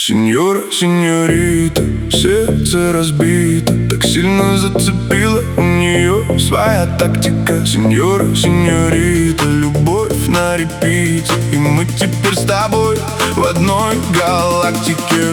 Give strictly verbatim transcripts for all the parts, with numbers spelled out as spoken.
Сеньора, сеньорита, сердце разбито, так сильно зацепила у нее своя тактика. Сеньора, сеньорита, любовь на репите, и мы теперь с тобой в одной галактике.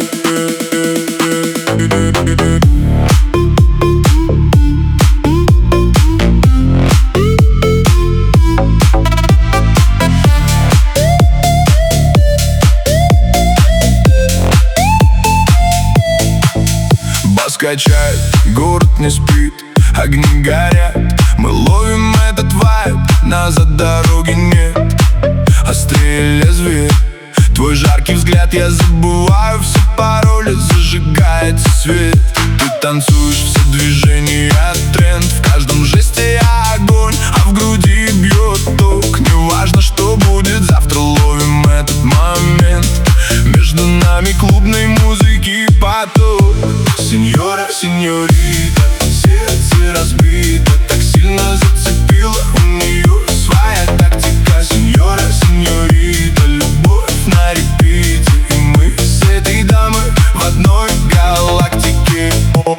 Качает, город не спит, огни горят, мы ловим этот вайб, назад дороги нет. Острее лезвие, твой жаркий взгляд, я забываю все пароли, зажигается свет. Ты танцуешь, все движения, тренд, в каждом жесте я огонь, а в груди бьет ток. Неважно, что будет завтра, ловим этот момент, между нами клубной музыки поток. Сеньора, сеньорита, сердце разбито, так сильно зацепила у нее своя тактика. Сеньора, сеньорита, любовь на репите, и мы с этой дамой в одной галактике.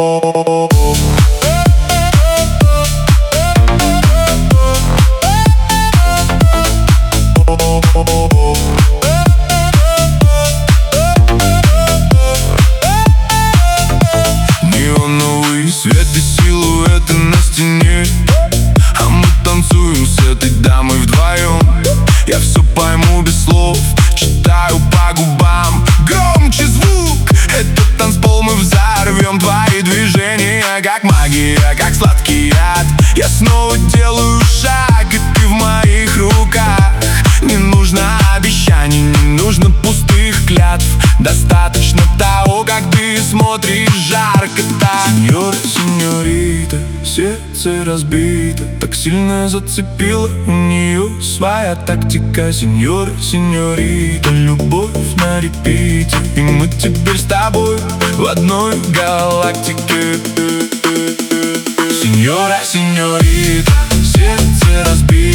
Свет и силуэты на стене, а мы танцуем с этой дамой вдвоем. Я все пойму без слов, читаю по губам. Громче звук, этот танцпол мы взорвем. Твои движения как магия, как сладкий яд. Я снова делаю шаг, и ты в моих руках. Не нужно обещаний, не нужно пустых клятв, достаточно того, как ты смотришь жарко так. Сеньора, сеньорита, сердце разбито, так сильно зацепила у нее своя тактика. Сеньора, сеньорита, любовь на репите, и мы теперь с тобой в одной галактике. Сеньора, сеньорита, сердце разбито,